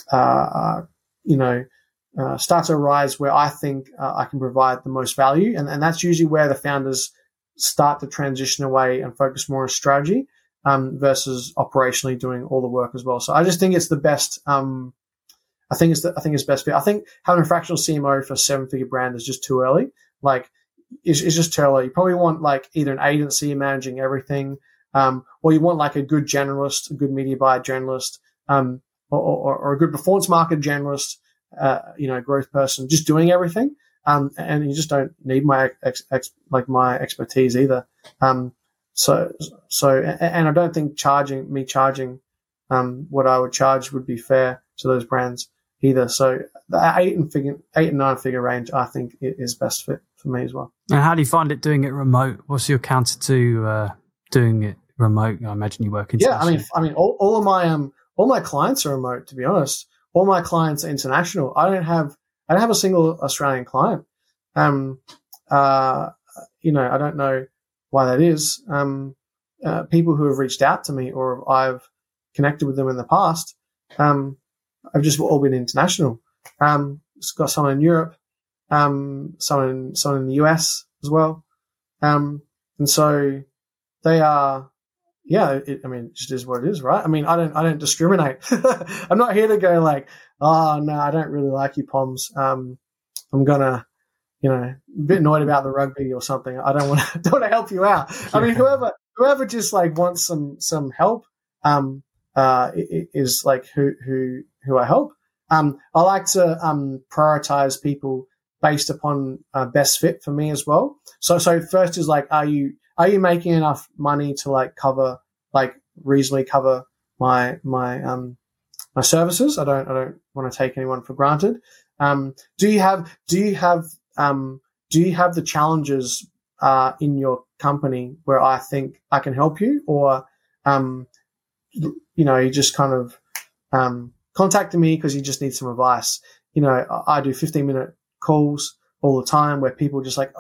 to arise where I think I can provide the most value, and that's usually where the founders start to transition away and focus more on strategy versus operationally doing all the work as well. So I just think it's the best. I think it's best fit. I think having a fractional CMO for a 7-figure brand is just too early. Like, it's just too early. You probably want like either an agency managing everything, or you want like a good generalist, a good media buyer generalist, or a good performance market generalist, growth person, just doing everything. And you just don't need my my expertise either. So I don't think charging what I would charge would be fair to those brands either. So the 8 and 9 figure range, I think, is best fit for me as well. And how do you find it doing it remote? What's your counter to doing it remote? I imagine you work internationally. Yeah, I mean, all my clients are remote. To be honest, all my clients are international. I don't have a single Australian client. I don't know why that is. People who have reached out to me or I've connected with them in the past, have just all been international. It's got someone in Europe, someone in the US as well. And so they are, it just is what it is, right? I mean, I don't discriminate. I'm not here to go like, oh no, I don't really like you, Poms. I'm gonna, a bit annoyed about the rugby or something. I don't want to help you out. I mean, whoever just like wants some help, is like who I help. I like to prioritize people based upon best fit for me as well. So first is like, are you making enough money to like reasonably cover my services? I don't want to take anyone for granted. Do you have the challenges in your company where I think I can help you, or you just kind of contacting me because you just need some advice? I do 15-minute calls all the time where people just like,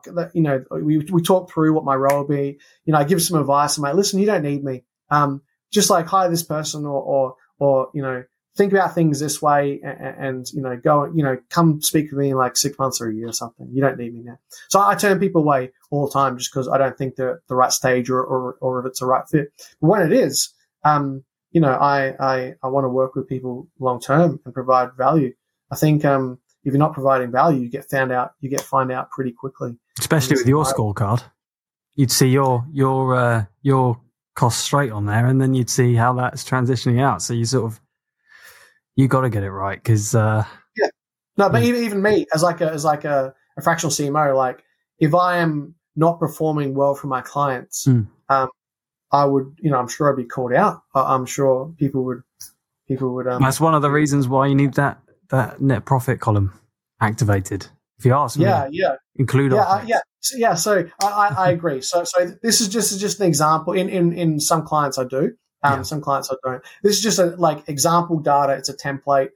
we talk through what my role will be. I give some advice. I'm like, listen, you don't need me. Just like hire this person or think about things this way and go, come speak with me in like 6 months or a year or something. You don't need me now. So I turn people away all the time just because I don't think they're at the right stage or if it's the right fit. But when it is, I want to work with people long term and provide value. I think, if you're not providing value, you get find out pretty quickly. Especially with your scorecard, you'd see your costs straight on there, and then you'd see how that's transitioning out. So you got to get it right because but even me as a fractional CMO, like if I am not performing well for my clients, I would, I'm sure I'd be called out. I'm sure people would. That's one of the reasons why you need that net profit column activated. If you ask me, include So I agree. So this is just an example. In some clients I do, some clients I don't. This is just a example data. It's a template.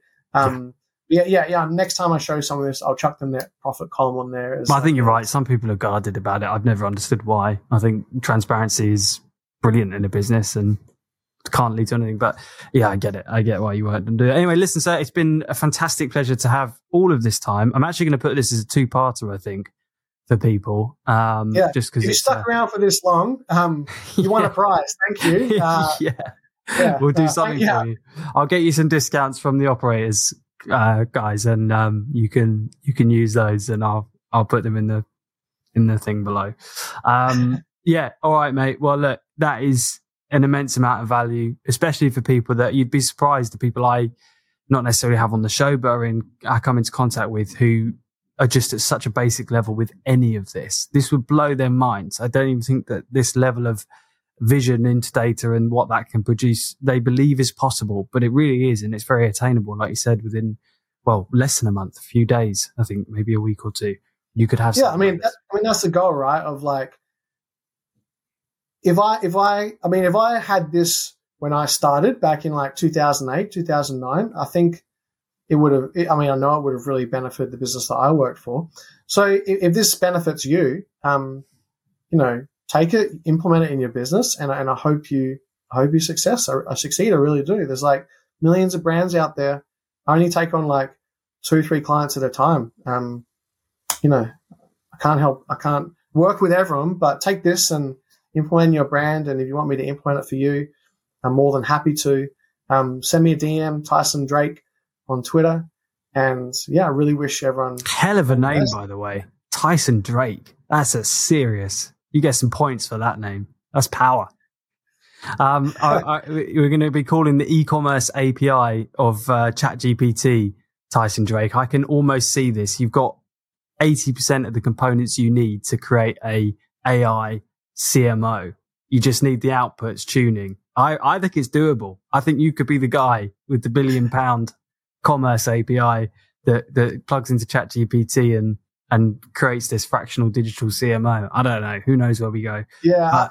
Next time I show some of this, I'll chuck the net profit column on there. I think you're right. Some people are guarded about it. I've never understood why. I think transparency is brilliant in a business and can't lead to anything. But I get it. I get why you weren't do it. Anyway, listen, sir, it's been a fantastic pleasure to have all of this time. I'm actually going to put this as a 2-parter, I think, for people. Just because you stuck around for this long, you won a prize. Thank you. We'll do something for you. I'll get you some discounts from the operators, guys, and you can use those, and I'll put them in the thing below. All right, mate. Well, look, that is an immense amount of value, especially for people that you'd be surprised, the people I not necessarily have on the show, but I come into contact with who are just at such a basic level with any of this. This would blow their minds. I don't even think that this level of vision into data and what that can produce, they believe is possible, but it really is. And it's very attainable. Like you said, within, less than a month, a few days, I think maybe a week or two, you could have. Yeah. That's the goal, right? Of like, if I had this when I started back in like 2008, 2009, I think it would have, I know it would have really benefited the business that I worked for. So if this benefits you, take it, implement it in your business, and I hope you succeed. I really do. There's like millions of brands out there. I only take on like 2-3 clients at a time. I can't work with everyone, but take this and implement your brand. And if you want me to implement it for you, I'm more than happy to. Send me a DM, Tyson Drake, on Twitter. And yeah, I really wish everyone. Hell of a name, by the way. Tyson Drake. That's a serious. You get some points for that name. That's power. We're going to be calling the e-commerce API of ChatGPT Tyson Drake. I can almost see this. You've got 80% of the components you need to create a AI CMO. You just need the outputs tuning. I think it's doable. I think you could be the guy with the £1 billion commerce API that plugs into ChatGPT and creates this fractional digital CMO. I don't know. Who knows where we go? Yeah.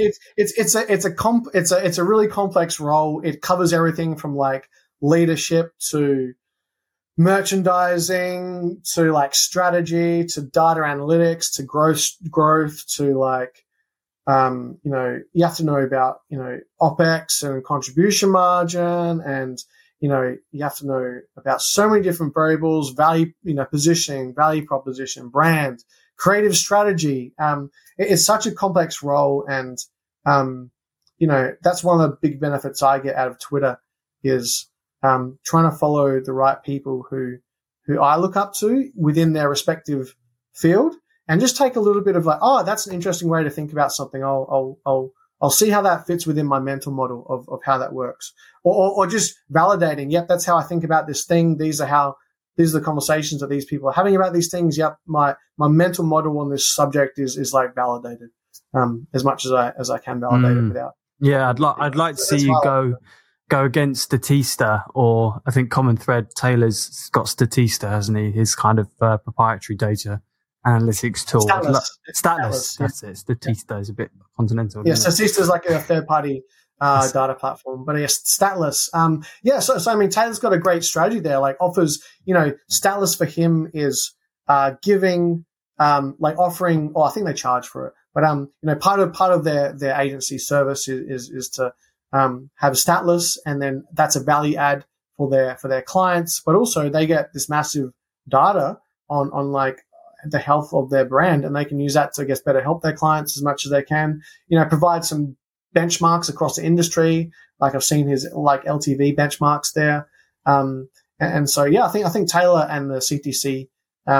It's a really complex role. It covers everything from like leadership to merchandising to like strategy to data analytics to growth to like, you have to know about, OPEX and contribution margin, and, you have to know about so many different variables, value, positioning, value proposition, brand, creative strategy. It's such a complex role. And, that's one of the big benefits I get out of Twitter is, trying to follow the right people who I look up to within their respective field. And just take a little bit of like, that's an interesting way to think about something. I'll see how that fits within my mental model of how that works, or just validating. Yep, that's how I think about this thing. These are the conversations that these people are having about these things. Yep, my mental model on this subject is like validated, as much as I can validate it without. Yeah, I'd like to see you go against Statista, or I think Common Thread. Taylor's got Statista, hasn't he? His kind of proprietary data analytics tool. Statless. That's it. Statista is a bit continental. Yeah, Statista is like a third-party data platform, but yes, Statless. So Taylor's got a great strategy there. Like offers, Statless for him is giving, offering. Or I think they charge for it, but part of their agency service is to have Statless, and then that's a value add for their clients. But also they get this massive data on like the health of their brand, and they can use that to, I guess, better help their clients as much as they can. Provide some benchmarks across the industry. Like I've seen his like LTV benchmarks there. And so, yeah, I think Taylor and the CTC,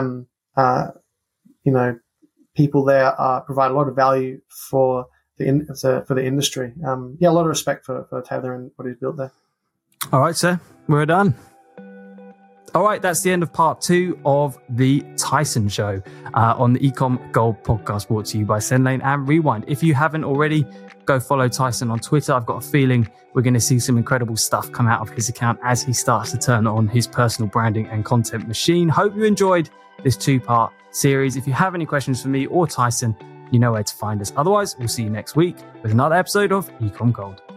people there provide a lot of value for the industry. A lot of respect for Taylor and what he's built there. All right, sir, we're done. All right, that's the end of part 2 of the Tyson Show on the Ecom Gold podcast, brought to you by SendLane and Rewind. If you haven't already, go follow Tyson on Twitter. I've got a feeling we're going to see some incredible stuff come out of his account as he starts to turn on his personal branding and content machine. Hope you enjoyed this 2-part series. If you have any questions for me or Tyson, you know where to find us. Otherwise, we'll see you next week with another episode of Ecom Gold.